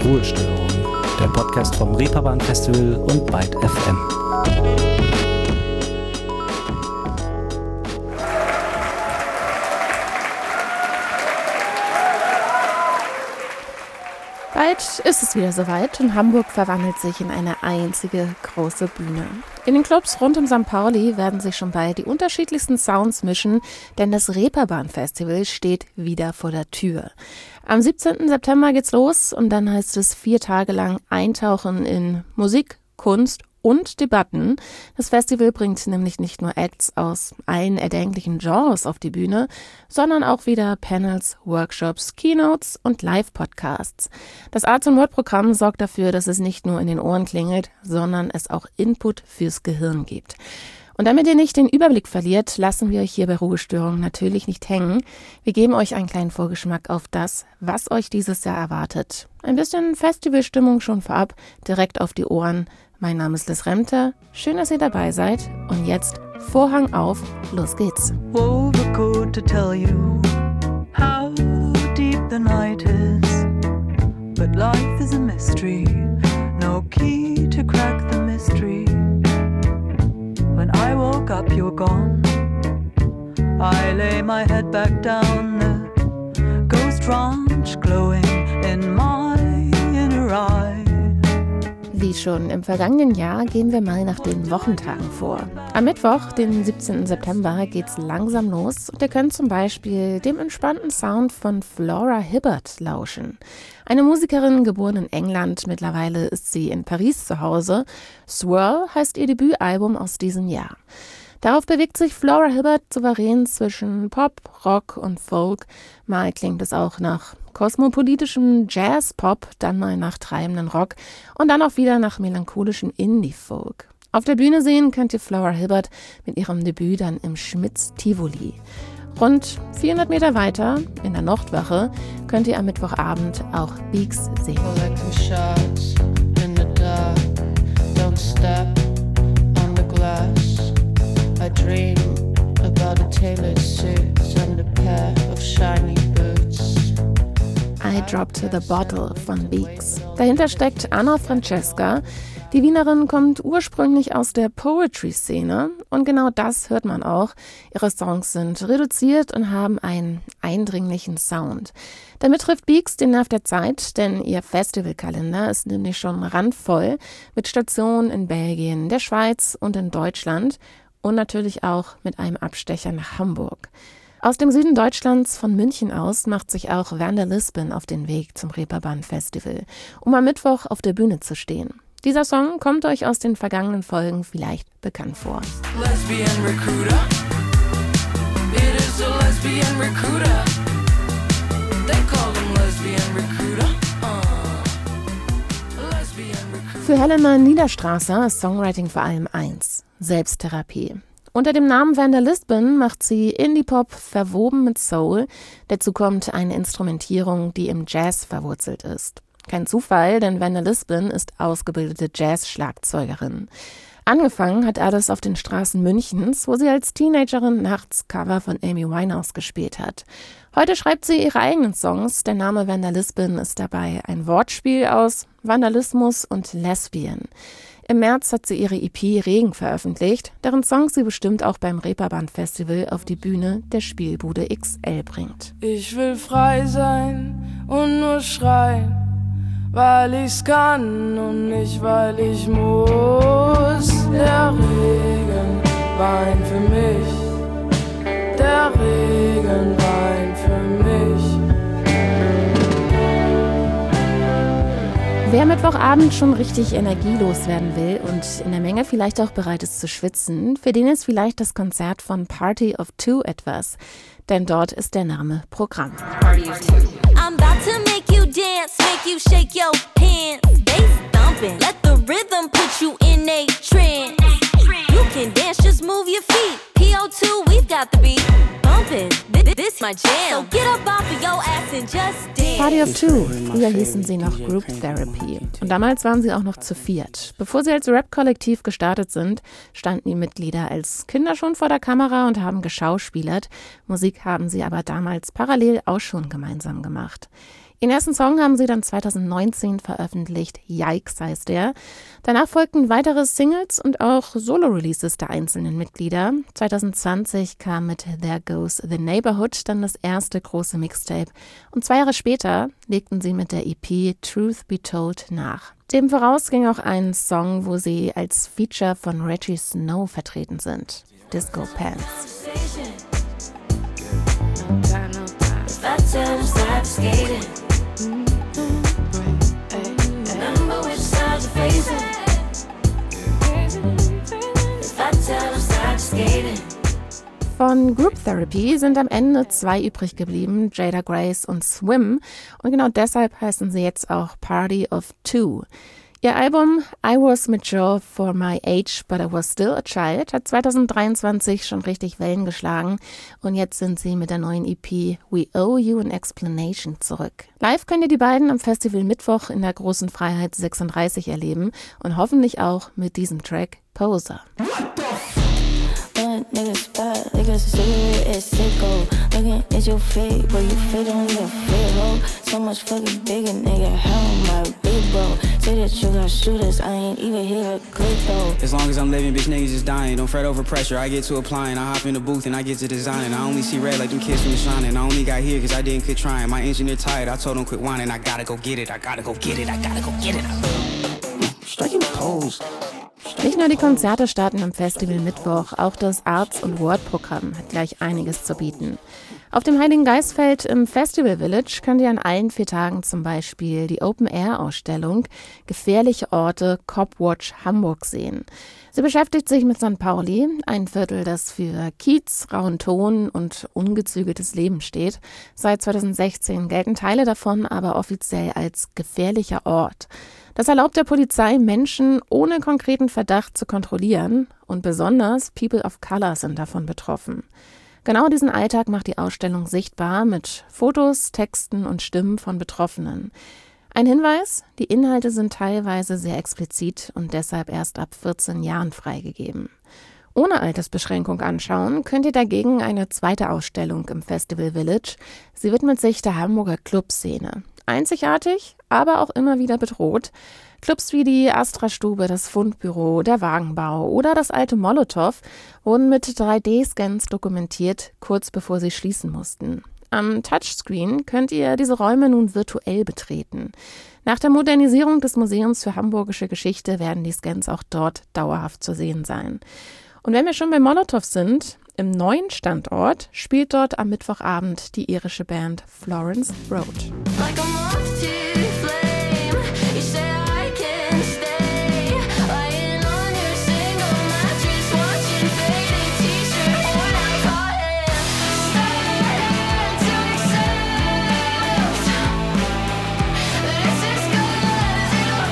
Ruhestörung, der Podcast vom Reeperbahn Festival und Byte FM. Bald ist es wieder soweit und Hamburg verwandelt sich in eine einzige große Bühne. In den Clubs rund um St. Pauli werden sich schon bald die unterschiedlichsten Sounds mischen, denn das Reeperbahn Festival steht wieder vor der Tür. Am 17. September geht's los und dann heißt es 4 Tage lang eintauchen in Musik, Kunst und Debatten. Das Festival bringt nämlich nicht nur Acts aus allen erdenklichen Genres auf die Bühne, sondern auch wieder Panels, Workshops, Keynotes und Live-Podcasts. Das Arts- und Word-Programm sorgt dafür, dass es nicht nur in den Ohren klingelt, sondern es auch Input fürs Gehirn gibt. Und damit ihr nicht den Überblick verliert, lassen wir euch hier bei Ruhestörung natürlich nicht hängen. Wir geben euch einen kleinen Vorgeschmack auf das, was euch dieses Jahr erwartet. Ein bisschen Festivalstimmung schon vorab, direkt auf die Ohren. Mein Name ist Liz Remter, schön, dass ihr dabei seid und jetzt Vorhang auf, los geht's. Overcoat to tell you how deep the night is, but life is a mystery, no key to crack the mystery. When I woke up you're gone, I lay my head back down, the ghost ranch glowing in my inner eye. Wie schon im vergangenen Jahr gehen wir mal nach den Wochentagen vor. Am Mittwoch, den 17. September, geht's langsam los und ihr könnt zum Beispiel dem entspannten Sound von Flora Hibbert lauschen. Eine Musikerin, geboren in England, mittlerweile ist sie in Paris zu Hause. Swirl heißt ihr Debütalbum aus diesem Jahr. Darauf bewegt sich Flora Hibbert souverän zwischen Pop, Rock und Folk. Mal klingt es auch nach kosmopolitischem Jazz-Pop, dann mal nach treibenden Rock und dann auch wieder nach melancholischem Indie-Folk. Auf der Bühne sehen könnt ihr Flora Hibbert mit ihrem Debüt dann im Schmitz Tivoli. Rund 400 Meter weiter, in der Nordwache, könnt ihr am Mittwochabend auch Beaks sehen. I dream about a tailored suit and a pair of shiny boots. I Dropped the Bottle von Beaks. Dahinter steckt Anna Francesca. Die Wienerin kommt ursprünglich aus der Poetry-Szene und genau das hört man auch. Ihre Songs sind reduziert und haben einen eindringlichen Sound. Damit trifft Beaks den Nerv der Zeit, denn ihr Festivalkalender ist nämlich schon randvoll mit Stationen in Belgien, der Schweiz und in Deutschland. Und natürlich auch mit einem Abstecher nach Hamburg. Aus dem Süden Deutschlands, von München aus, macht sich auch Vander Lisbon auf den Weg zum Reeperbahn Festival, um am Mittwoch auf der Bühne zu stehen. Dieser Song kommt euch aus den vergangenen Folgen vielleicht bekannt vor. Lesbian recruiter. It is a lesbian recruiter. They call him lesbian recruiter. Lesbian recruiter. Für Helena Niederstrasser ist Songwriting vor allem eins: Selbsttherapie. Unter dem Namen Vander Lisbon macht sie Indie-Pop verwoben mit Soul. Dazu kommt eine Instrumentierung, die im Jazz verwurzelt ist. Kein Zufall, denn Vander Lisbon ist ausgebildete Jazz-Schlagzeugerin. Angefangen hat alles auf den Straßen Münchens, wo sie als Teenagerin nachts Cover von Amy Winehouse gespielt hat. Heute schreibt sie ihre eigenen Songs. Der Name Vander Lisbon ist dabei ein Wortspiel aus Vandalismus und Lesbian. Im März hat sie ihre EP Regen veröffentlicht, deren Songs sie bestimmt auch beim Reeperbahn Festival auf die Bühne der Spielbude XL bringt. Ich will frei sein und nur schreien, weil ich's kann und nicht weil ich muss. Der Regen weint für mich, der Regen weint für mich. Wer Mittwochabend schon richtig energielos werden will und in der Menge vielleicht auch bereit ist zu schwitzen, für den ist vielleicht das Konzert von Party of Two etwas. Denn dort ist der Name Programm. Party of Two. I'm about to make you dance, make you shake your pants. Bass thumping, let the rhythm put you in a trance. You can dance, just move your feet. PO2, we've got the beat. Bumping, this my jam. So get up off of your ass and just dance. Party of Two. Früher hießen sie noch Group Therapy. Und damals waren sie auch noch zu viert. Bevor sie als Rap-Kollektiv gestartet sind, standen die Mitglieder als Kinder schon vor der Kamera und haben geschauspielert. Musik haben sie aber damals parallel auch schon gemeinsam gemacht. Den ersten Song haben sie dann 2019 veröffentlicht, Yikes heißt der. Danach folgten weitere Singles und auch Solo-Releases der einzelnen Mitglieder. 2020 kam mit There Goes the Neighborhood dann das erste große Mixtape. Und 2 Jahre später legten sie mit der EP Truth Be Told nach. Dem voraus ging auch ein Song, wo sie als Feature von Reggie Snow vertreten sind, Disco Pants. Von Group Therapy sind am Ende 2 übrig geblieben, Jada Grace und Swim. Und genau deshalb heißen sie jetzt auch Party of Two. Ihr Album I Was Mature for My Age, But I Was Still a Child hat 2023 schon richtig Wellen geschlagen. Und jetzt sind sie mit der neuen EP We Owe You an Explanation zurück. Live könnt ihr die beiden am Festival Mittwoch in der Großen Freiheit 36 erleben und hoffentlich auch mit diesem Track Poser. Niggas spot, like a cigarette at sicko. Looking at your fate, but you fit on your fit, ho. So much fucking bigger, nigga, how my big bro. Say that you got shooters, I ain't even hear a click though. As long as I'm living, bitch, niggas is dying. Don't fret over pressure, I get to applying. I hop in the booth and I get to designing. I only see red like them kids from the shining. I only got here cause I didn't quit trying. My engineer tired, I told him quit whining. I gotta go get it, I gotta go get it, I gotta go get it. Striking pose. Nicht nur die Konzerte starten am Festival Mittwoch, auch das Arts- und Word-Programm hat gleich einiges zu bieten. Auf dem Heiligen Geistfeld im Festival Village könnt ihr an allen 4 Tagen zum Beispiel die Open-Air-Ausstellung Gefährliche Orte Copwatch Hamburg sehen. Sie beschäftigt sich mit St. Pauli, ein Viertel, das für Kiez, rauen Ton und ungezügeltes Leben steht. Seit 2016 gelten Teile davon aber offiziell als gefährlicher Ort. Das erlaubt der Polizei, Menschen ohne konkreten Verdacht zu kontrollieren und besonders People of Color sind davon betroffen. Genau diesen Alltag macht die Ausstellung sichtbar mit Fotos, Texten und Stimmen von Betroffenen. Ein Hinweis, die Inhalte sind teilweise sehr explizit und deshalb erst ab 14 Jahren freigegeben. Ohne Altersbeschränkung anschauen könnt ihr dagegen eine zweite Ausstellung im Festival Village. Sie widmet sich der Hamburger Clubszene. Einzigartig, aber auch immer wieder bedroht. Clubs wie die Astra-Stube, das Fundbüro, der Wagenbau oder das alte Molotow wurden mit 3D-Scans dokumentiert, kurz bevor sie schließen mussten. Am Touchscreen könnt ihr diese Räume nun virtuell betreten. Nach der Modernisierung des Museums für Hamburgische Geschichte werden die Scans auch dort dauerhaft zu sehen sein. Und wenn wir schon bei Molotow sind, im neuen Standort spielt dort am Mittwochabend die irische Band Florence Road. Like a moth to flame, you say I can stay. Lying on your single mattress, watching faded t-shirt worn out cotton. Starting to accept that it's as good as it'll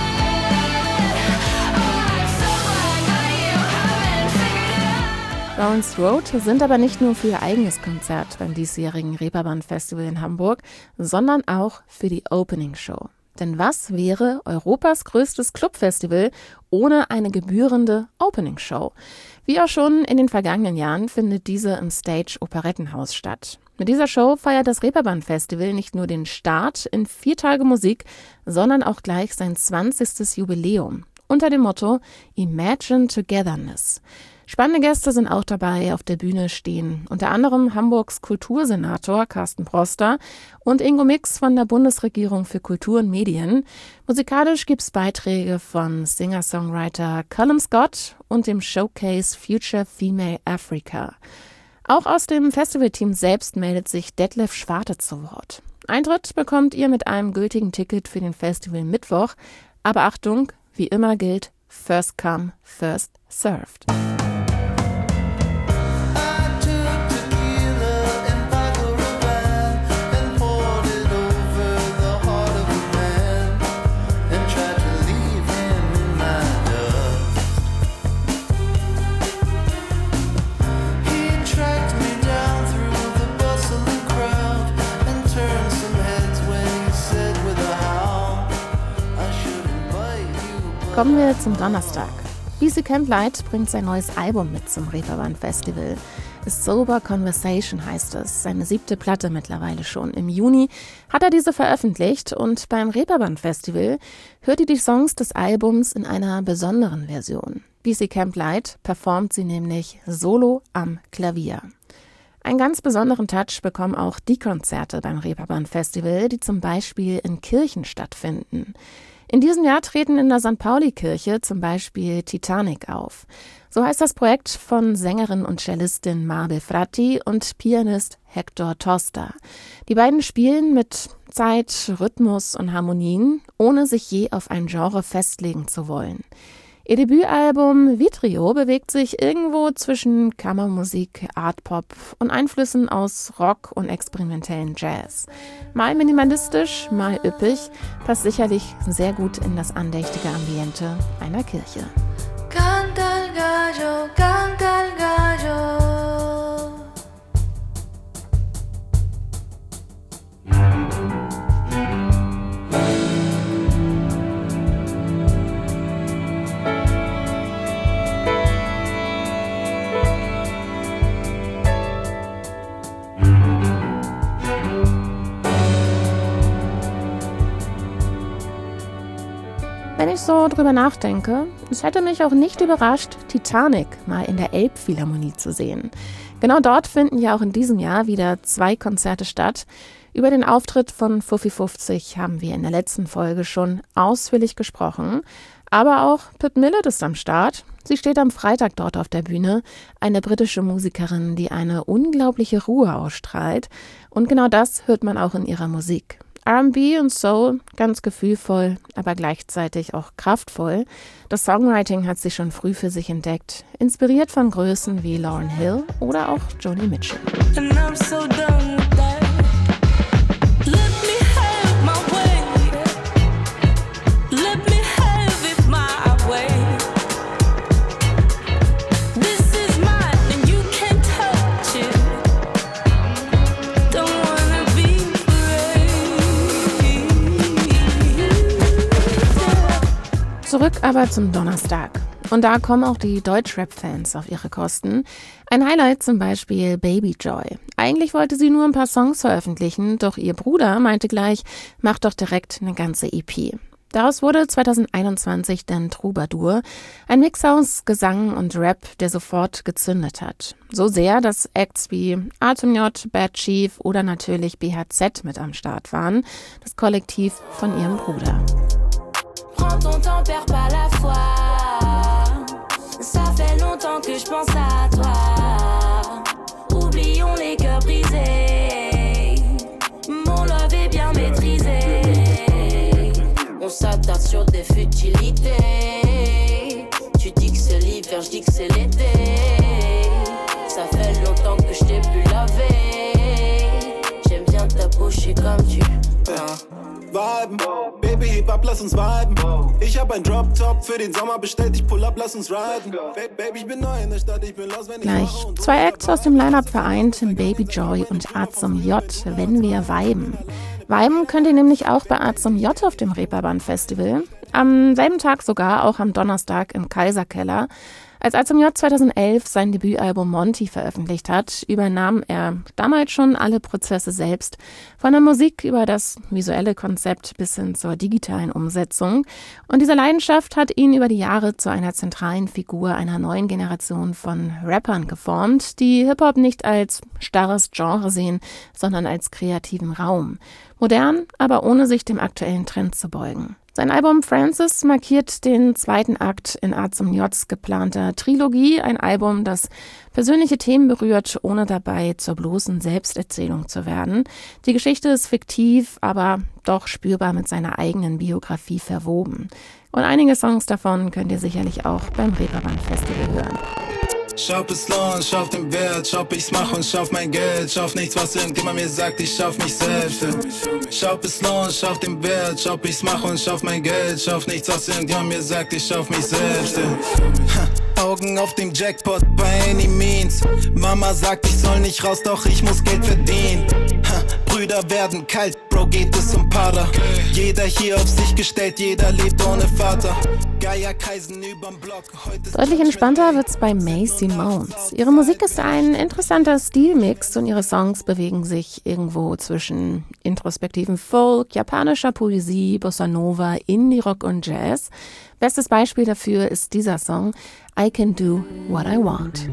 get. Oh, I'm so glad that you haven't figured it out. Florence Road sind aber nicht nur für ihr eigenes Konzert beim diesjährigen Reeperbahn-Festival in Hamburg, sondern auch für die Opening-Show. Denn was wäre Europas größtes Clubfestival ohne eine gebührende Opening-Show? Wie auch schon in den vergangenen Jahren findet diese im Stage Operettenhaus statt. Mit dieser Show feiert das Reeperbahn-Festival nicht nur den Start in 4 Tage Musik, sondern auch gleich sein 20. Jubiläum unter dem Motto Imagine Togetherness. Spannende Gäste sind auch dabei, auf der Bühne stehen unter anderem Hamburgs Kultursenator Carsten Broster und Ingo Mix von der Bundesregierung für Kultur und Medien. Musikalisch gibt's Beiträge von Singer-Songwriter Callum Scott und dem Showcase Future Female Africa. Auch aus dem Festivalteam selbst meldet sich Detlef Schwarte zu Wort. Eintritt bekommt ihr mit einem gültigen Ticket für den Festival Mittwoch. Aber Achtung, wie immer gilt, first come, first served. Kommen wir zum Donnerstag. BC Camp Light bringt sein neues Album mit zum Reeperbahn Festival. Sober Conversation heißt es, seine 7. Platte mittlerweile schon. Im Juni hat er diese veröffentlicht und beim Reeperbahn Festival hört ihr die Songs des Albums in einer besonderen Version. BC Camp Light performt sie nämlich solo am Klavier. Einen ganz besonderen Touch bekommen auch die Konzerte beim Reeperbahn Festival, die zum Beispiel in Kirchen stattfinden. In diesem Jahr treten in der St. Pauli-Kirche zum Beispiel Titanic auf. So heißt das Projekt von Sängerin und Cellistin Mabel Fratti und Pianist Hector Tosta. Die beiden spielen mit Zeit, Rhythmus und Harmonien, ohne sich je auf ein Genre festlegen zu wollen. Ihr Debütalbum Vitrio bewegt sich irgendwo zwischen Kammermusik, Artpop und Einflüssen aus Rock und experimentellen Jazz. Mal minimalistisch, mal üppig, passt sicherlich sehr gut in das andächtige Ambiente einer Kirche. Canta el gallo, canta el gallo. Wenn ich so drüber nachdenke, es hätte mich auch nicht überrascht, Titanic mal in der Elbphilharmonie zu sehen. Genau dort finden ja auch in diesem Jahr wieder 2 Konzerte statt. Über den Auftritt von Fuffi 50 haben wir in der letzten Folge schon ausführlich gesprochen. Aber auch Pip Millett ist am Start. Sie steht am Freitag dort auf der Bühne, eine britische Musikerin, die eine unglaubliche Ruhe ausstrahlt. Und genau das hört man auch in ihrer Musik. R&B und Soul, ganz gefühlvoll, aber gleichzeitig auch kraftvoll. Das Songwriting hat sie schon früh für sich entdeckt, inspiriert von Größen wie Lauryn Hill oder auch Joni Mitchell. Zurück aber zum Donnerstag. Und da kommen auch die Deutschrap-Fans auf ihre Kosten. Ein Highlight zum Beispiel Baby Joy. Eigentlich wollte sie nur ein paar Songs veröffentlichen, doch ihr Bruder meinte gleich, mach doch direkt eine ganze EP. Daraus wurde 2021 dann Troubadour, ein Mix aus Gesang und Rap, der sofort gezündet hat. So sehr, dass Acts wie Atem J, Bad Chief oder natürlich BHZ mit am Start waren, das Kollektiv von ihrem Bruder. Prends ton temps, perds pas la foi. Ça fait longtemps que je pense à toi. Oublions les cœurs brisés. Mon love est bien maîtrisé. On s'attarde sur des futilités. Tu dis que c'est l'hiver, je dis que c'est l'été. Ça fait longtemps que je t'ai plus lavé. J'aime bien ta bouche comme tu Viben, Baby, heb ab, lass uns viben. Ich hab ein Drop-Top für den Sommer bestellt, ich pull up, lass uns riden. Baby, ich bin neu in der Stadt, ich bin los, wenn ich gleich 2 Acts aus dem Line-Up vereint, Baby Joy und Azum J, wenn wir viben. Viben könnt ihr nämlich auch bei Azum J auf dem Reeperbahn Festival. Am selben Tag sogar, auch am Donnerstag im Kaiserkeller. Als Azum J 2011 sein Debütalbum Monty veröffentlicht hat, übernahm er damals schon alle Prozesse selbst, von der Musik über das visuelle Konzept bis hin zur digitalen Umsetzung. Und diese Leidenschaft hat ihn über die Jahre zu einer zentralen Figur einer neuen Generation von Rappern geformt, die Hip-Hop nicht als starres Genre sehen, sondern als kreativen Raum. Modern, aber ohne sich dem aktuellen Trend zu beugen. Sein Album Francis markiert den 2. Akt in Azum J's geplanter Trilogie, ein Album, das persönliche Themen berührt, ohne dabei zur bloßen Selbsterzählung zu werden. Die Geschichte ist fiktiv, aber doch spürbar mit seiner eigenen Biografie verwoben. Und einige Songs davon könnt ihr sicherlich auch beim Reeperbahn Festival hören. Schaff es lohnt, schaff den Wert, schaff ich's mach und schaff mein Geld, schaff nichts, was irgendjemand mir sagt, ich schaff mich selbst. Schaff es lohnt, schaff den Wert, schaff ich's mach und schaff mein Geld, schaff nichts, was irgendjemand mir sagt, ich schaff mich selbst. Augen auf dem Jackpot by any means. Mama sagt, ich soll nicht raus, doch ich muss Geld verdienen. Brüder werden kalt, Bro geht es um Para. Jeder hier auf sich gestellt, jeder lebt ohne Vater. Geier kreisen überm Block. Deutlich entspannter wird's bei Macy Mounds. Ihre Musik ist ein interessanter Stilmix und ihre Songs bewegen sich irgendwo zwischen introspektiven Folk, japanischer Poesie, Bossa Nova, Indie-Rock und Jazz. Bestes Beispiel dafür ist dieser Song I Can Do What I Want.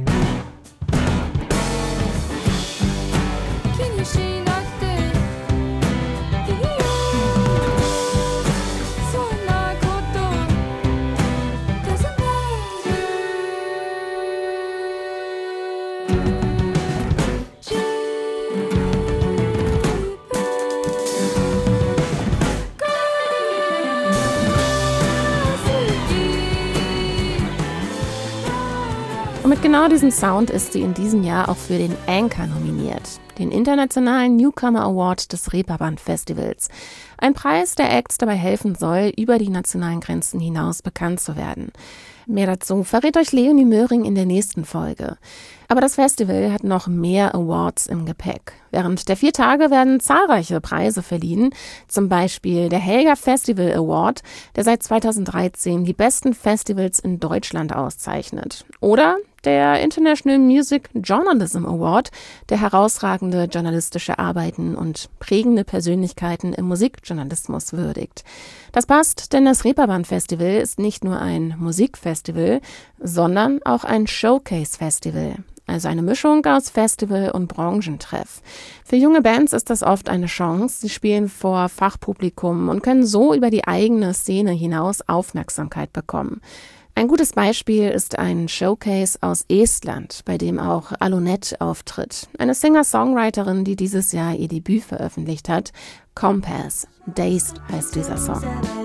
Und mit genau diesem Sound ist sie in diesem Jahr auch für den Anchor nominiert, den internationalen Newcomer Award des Reeperbahn Festivals. Ein Preis, der Acts dabei helfen soll, über die nationalen Grenzen hinaus bekannt zu werden. Mehr dazu verrät euch Leonie Möhring in der nächsten Folge. Aber das Festival hat noch mehr Awards im Gepäck. Während der 4 Tage werden zahlreiche Preise verliehen, zum Beispiel der Helga Festival Award, der seit 2013 die besten Festivals in Deutschland auszeichnet. Oder der International Music Journalism Award, der herausragende journalistische Arbeiten und prägende Persönlichkeiten im Musikjournalismus würdigt. Das passt, denn das Reeperbahn Festival ist nicht nur ein Musikfestival, sondern auch ein Showcase-Festival. Also eine Mischung aus Festival und Branchentreff. Für junge Bands ist das oft eine Chance. Sie spielen vor Fachpublikum und können so über die eigene Szene hinaus Aufmerksamkeit bekommen. Ein gutes Beispiel ist ein Showcase aus Estland, bei dem auch Alunette auftritt. Eine Singer-Songwriterin, die dieses Jahr ihr Debüt veröffentlicht hat. Compass, Dazed heißt dieser Song.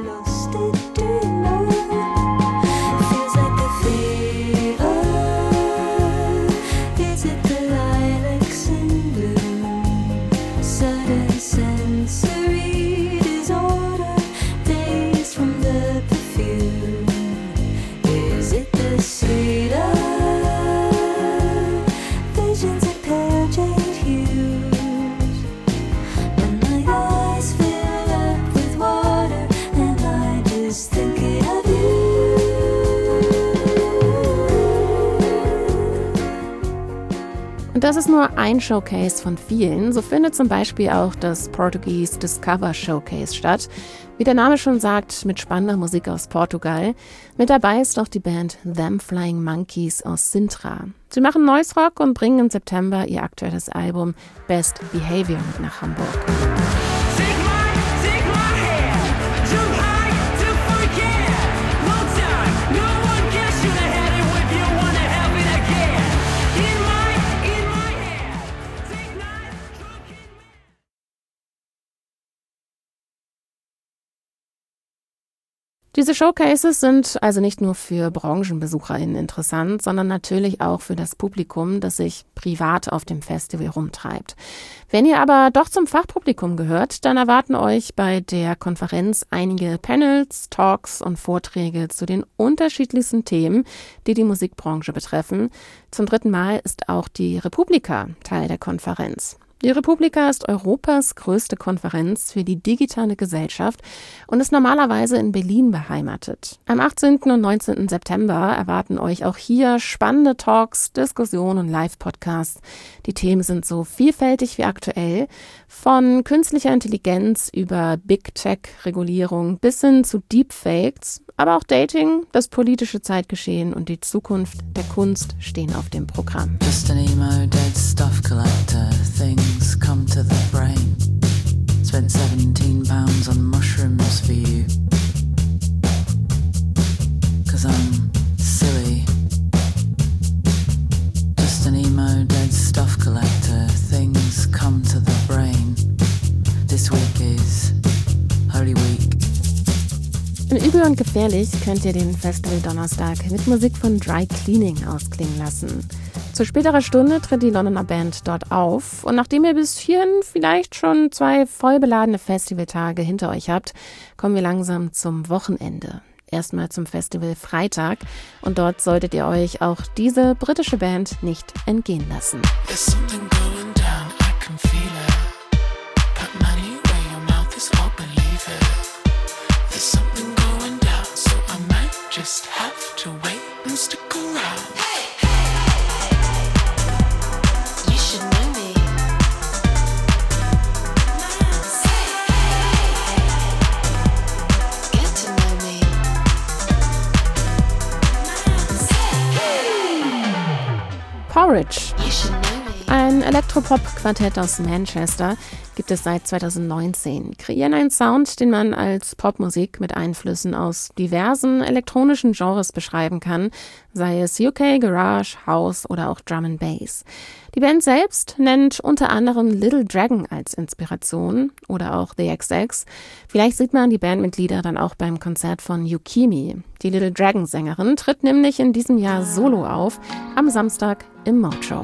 Und das ist nur ein Showcase von vielen. So findet zum Beispiel auch das Portuguese Discover Showcase statt. Wie der Name schon sagt, mit spannender Musik aus Portugal. Mit dabei ist auch die Band Them Flying Monkeys aus Sintra. Sie machen Noise Rock und bringen im September ihr aktuelles Album Best Behavior mit nach Hamburg. Diese Showcases sind also nicht nur für BranchenbesucherInnen interessant, sondern natürlich auch für das Publikum, das sich privat auf dem Festival rumtreibt. Wenn ihr aber doch zum Fachpublikum gehört, dann erwarten euch bei der Konferenz einige Panels, Talks und Vorträge zu den unterschiedlichsten Themen, die die Musikbranche betreffen. Zum 3. Mal ist auch die Republika Teil der Konferenz. Die Republika ist Europas größte Konferenz für die digitale Gesellschaft und ist normalerweise in Berlin beheimatet. Am 18. und 19. September erwarten euch auch hier spannende Talks, Diskussionen und Live-Podcasts. Die Themen sind so vielfältig wie aktuell, von künstlicher Intelligenz über Big Tech-Regulierung bis hin zu Deepfakes, aber auch Dating, das politische Zeitgeschehen und die Zukunft der Kunst stehen auf dem Programm. Just an emo dead stuff collector, things come to the brain. Spent £17 on mushrooms for you. 'Cause I'm silly. Just an emo dead stuff collector, things come to the brain. This week is Holy Week. In Übel und Gefährlich könnt ihr den Festival Donnerstag mit Musik von Dry Cleaning ausklingen lassen. Zu späterer Stunde tritt die Londoner Band dort auf und nachdem ihr bis hierhin vielleicht schon 2 vollbeladene Festivaltage hinter euch habt, kommen wir langsam zum Wochenende. Erstmal zum Festival Freitag und dort solltet ihr euch auch diese britische Band nicht entgehen lassen. There's something going down, I can feel it. Put money where your mouth niggas won't believe it. There's something going down, so I might just have to wait and stick around. You should know me. Get to know me. Porridge. You should know me. Ein Elektropop-Quartett aus Manchester gibt es seit 2019, kreieren einen Sound, den man als Popmusik mit Einflüssen aus diversen elektronischen Genres beschreiben kann, sei es UK, Garage, House oder auch Drum and Bass. Die Band selbst nennt unter anderem Little Dragon als Inspiration oder auch The XX. Vielleicht sieht man die Bandmitglieder dann auch beim Konzert von Yukimi. Die Little Dragon-Sängerin tritt nämlich in diesem Jahr solo auf, am Samstag im Mojo.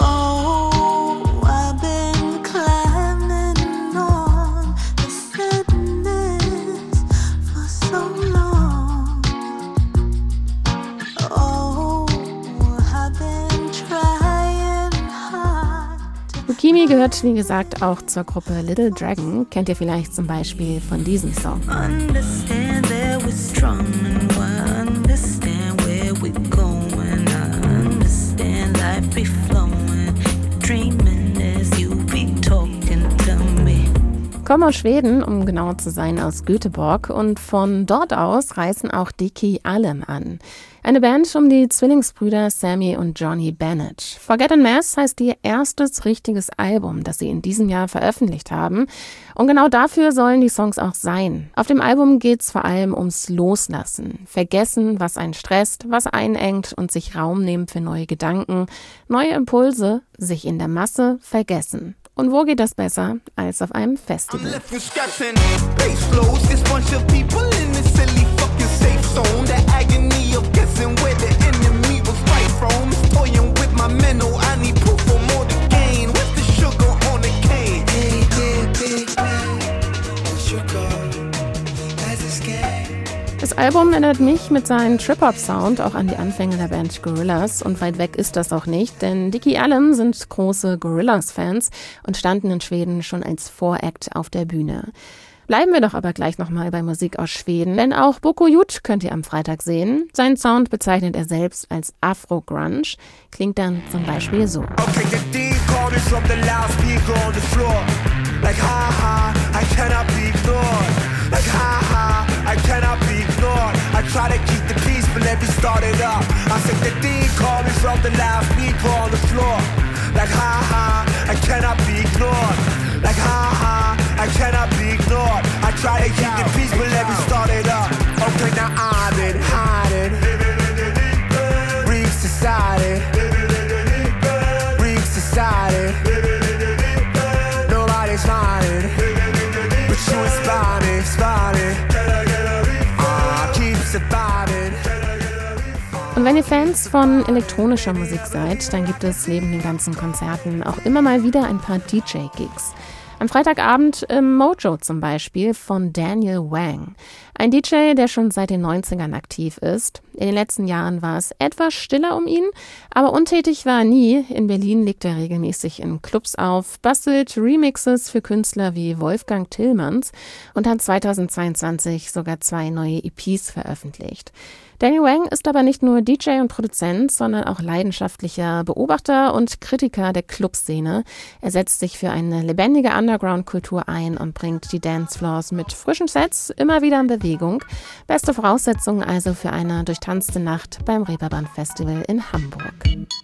I've been climbing on the sadness for so long. Oh, I've been trying hard. Yukimi gehört, wie gesagt, auch zur Gruppe Little Dragon. Kennt ihr vielleicht zum Beispiel von diesem Song. Understand that we're strong and I understand where we're going. I understand life be flowing. Dreaming as you be talking to me. Kommen aus Schweden, um genau zu sein, aus Göteborg, und von dort aus reisen auch Dickie Allen an. Eine Band um die Zwillingsbrüder Sammy und Johnny Bennett. Forget and Mess heißt ihr erstes richtiges Album, das sie in diesem Jahr veröffentlicht haben. Und genau dafür sollen die Songs auch sein. Auf dem Album geht's vor allem ums Loslassen. Vergessen, was einen stresst, was einengt und sich Raum nehmen für neue Gedanken, neue Impulse, sich in der Masse vergessen. Und wo geht das besser als auf einem Festival? Das Album erinnert mich mit seinem Trip-Hop-Sound auch an die Anfänge der Band Gorillaz, und weit weg ist das auch nicht, denn Dickie Allen sind große Gorillaz-Fans und standen in Schweden schon als Voract auf der Bühne. Bleiben wir doch aber gleich nochmal bei Musik aus Schweden, denn auch Boko Jut könnt ihr am Freitag sehen. Seinen Sound bezeichnet er selbst als Afro-Grunge, klingt dann zum Beispiel so. I cannot be ignored. I try to keep the peace, but let me start it up. I said the D called me from the loudspeaker on the floor. Like ha ha, I cannot be ignored. Like ha ha, I cannot be ignored. I try to keep the peace, but let me start it up. Okay, now I've been hiding. Reach society. Reach society. Nobody's lying, but you inspire me, inspire me. Und wenn ihr Fans von elektronischer Musik seid, dann gibt es neben den ganzen Konzerten auch immer mal wieder ein paar DJ-Gigs. Am Freitagabend im Mojo zum Beispiel von Daniel Wang. Ein DJ, der schon seit den 90ern aktiv ist. In den letzten Jahren war es etwas stiller um ihn, aber untätig war er nie. In Berlin legt er regelmäßig in Clubs auf, bastelt Remixes für Künstler wie Wolfgang Tillmans und hat 2022 sogar 2 neue EPs veröffentlicht. Daniel Wang ist aber nicht nur DJ und Produzent, sondern auch leidenschaftlicher Beobachter und Kritiker der Clubszene. Er setzt sich für eine lebendige Underground-Kultur ein und bringt die Dancefloors mit frischen Sets immer wieder in Bewegung. Beste Voraussetzungen also für eine durchtanzte Nacht beim Reeperbahn Festival in Hamburg.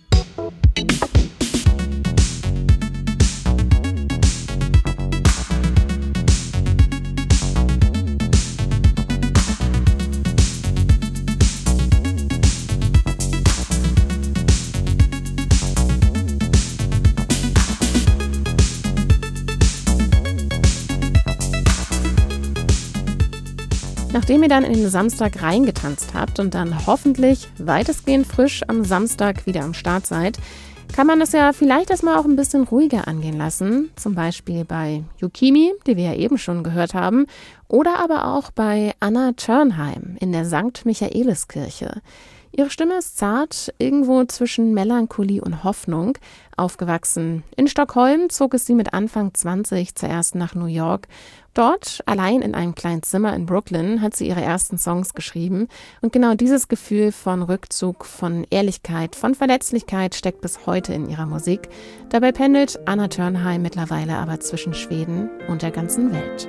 Nachdem ihr dann in den Samstag reingetanzt habt und dann hoffentlich weitestgehend frisch am Samstag wieder am Start seid, kann man das ja vielleicht erstmal auch ein bisschen ruhiger angehen lassen. Zum Beispiel bei Yukimi, die wir ja eben schon gehört haben, oder aber auch bei Anna Törnheim in der St. Michaeliskirche. Ihre Stimme ist zart, irgendwo zwischen Melancholie und Hoffnung. Aufgewachsen in Stockholm zog es sie mit Anfang 20 zuerst nach New York. Dort, allein in einem kleinen Zimmer in Brooklyn, hat sie ihre ersten Songs geschrieben. Und genau dieses Gefühl von Rückzug, von Ehrlichkeit, von Verletzlichkeit steckt bis heute in ihrer Musik. Dabei pendelt Anna Törnheim mittlerweile aber zwischen Schweden und der ganzen Welt.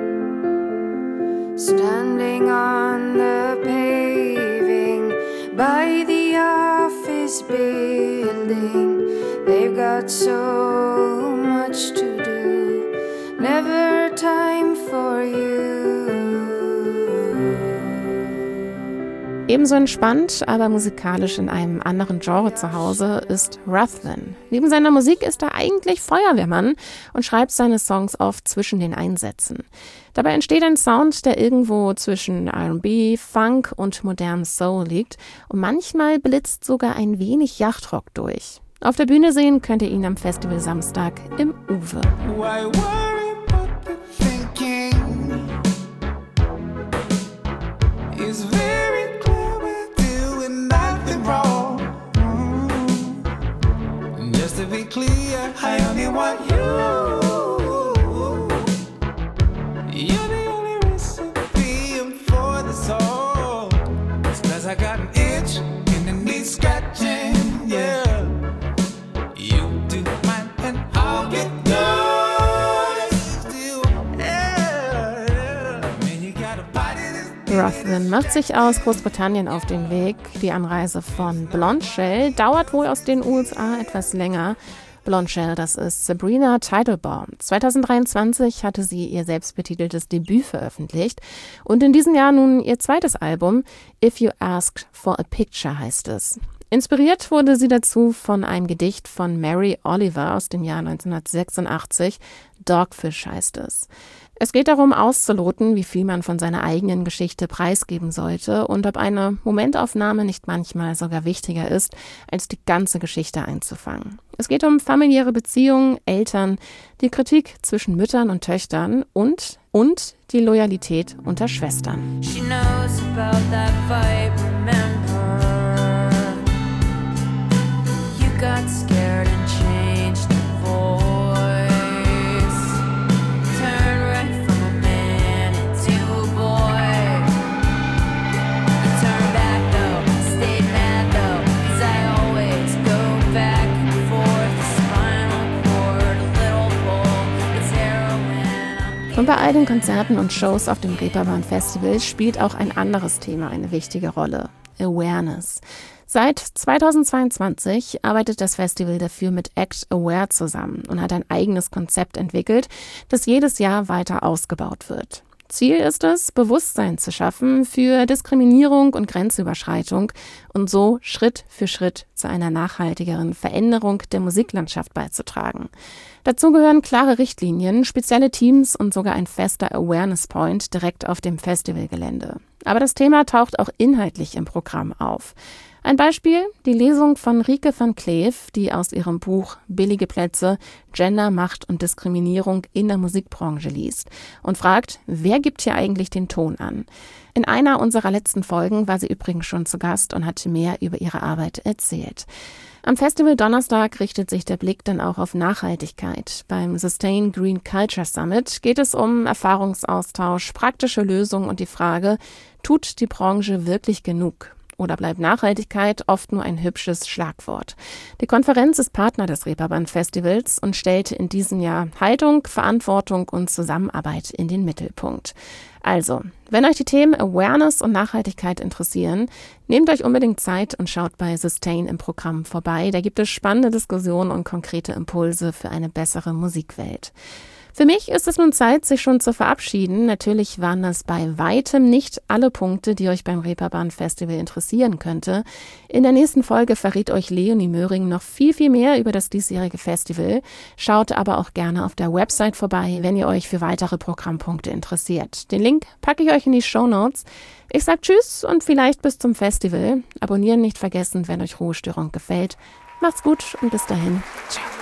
Standing on the paving by the office building, they've got so much to do, never time for you. Ebenso entspannt, aber musikalisch in einem anderen Genre zu Hause ist Ruthven. Neben seiner Musik ist er eigentlich Feuerwehrmann und schreibt seine Songs oft zwischen den Einsätzen. Dabei entsteht ein Sound, der irgendwo zwischen R&B, Funk und modernem Soul liegt und manchmal blitzt sogar ein wenig Yachtrock durch. Auf der Bühne sehen könnt ihr ihn am Festival Samstag im Uwe. Why worry what they're thinking? It's very clear we're doing nothing wrong. And just to be clear, I only want you. You're the only recipient for the soul. It's 'cause I got an itch and it needs scratching, yeah. You do mine and I'll get yours too, yeah. Man, you got a body that's Ruthven macht sich aus Großbritannien auf den Weg. Die Anreise von Blonde Shell dauert wohl aus den USA etwas länger. Blonde Shell, das ist Sabrina Teitelbaum. 2023 hatte sie ihr selbstbetiteltes Debüt veröffentlicht und in diesem Jahr nun ihr zweites Album, If You Asked for a Picture heißt es. Inspiriert wurde sie dazu von einem Gedicht von Mary Oliver aus dem Jahr 1986, Dogfish heißt es. Es geht darum, auszuloten, wie viel man von seiner eigenen Geschichte preisgeben sollte und ob eine Momentaufnahme nicht manchmal sogar wichtiger ist, als die ganze Geschichte einzufangen. Es geht um familiäre Beziehungen, Eltern, die Kritik zwischen Müttern und Töchtern und die Loyalität unter Schwestern. She knows about that vibe, remember? You got scared and changed the voice. Turn right from a man into a boy. You turn back though, stayed mad though, 'cause I always go back and forth. The spinal cord, a little pull, it's heroin. Und bei all den Konzerten und Shows auf dem Reeperbahn Festival spielt auch ein anderes Thema eine wichtige Rolle: Awareness. Seit 2022 arbeitet das Festival dafür mit Act Aware zusammen und hat ein eigenes Konzept entwickelt, das jedes Jahr weiter ausgebaut wird. Ziel ist es, Bewusstsein zu schaffen für Diskriminierung und Grenzüberschreitung und so Schritt für Schritt zu einer nachhaltigeren Veränderung der Musiklandschaft beizutragen. Dazu gehören klare Richtlinien, spezielle Teams und sogar ein fester Awareness Point direkt auf dem Festivalgelände. Aber das Thema taucht auch inhaltlich im Programm auf. Ein Beispiel, die Lesung von Rieke van Kleef, die aus ihrem Buch Billige Plätze, Gender, Macht und Diskriminierung in der Musikbranche liest und fragt, wer gibt hier eigentlich den Ton an? In einer unserer letzten Folgen war sie übrigens schon zu Gast und hat mehr über ihre Arbeit erzählt. Am Festival Donnerstag richtet sich der Blick dann auch auf Nachhaltigkeit. Beim Sustain Green Culture Summit geht es um Erfahrungsaustausch, praktische Lösungen und die Frage, tut die Branche wirklich genug? Oder bleibt Nachhaltigkeit oft nur ein hübsches Schlagwort? Die Konferenz ist Partner des Reeperbahn Festivals und stellte in diesem Jahr Haltung, Verantwortung und Zusammenarbeit in den Mittelpunkt. Also, wenn euch die Themen Awareness und Nachhaltigkeit interessieren, nehmt euch unbedingt Zeit und schaut bei Sustain im Programm vorbei. Da gibt es spannende Diskussionen und konkrete Impulse für eine bessere Musikwelt. Für mich ist es nun Zeit, sich schon zu verabschieden. Natürlich waren das bei weitem nicht alle Punkte, die euch beim Reeperbahn Festival interessieren könnte. In der nächsten Folge verrät euch Leonie Möhring noch viel, viel mehr über das diesjährige Festival. Schaut aber auch gerne auf der Website vorbei, wenn ihr euch für weitere Programmpunkte interessiert. Den Link packe ich euch in die Shownotes. Ich sag Tschüss und vielleicht bis zum Festival. Abonnieren nicht vergessen, wenn euch Ruhestörung gefällt. Macht's gut und bis dahin. Ciao.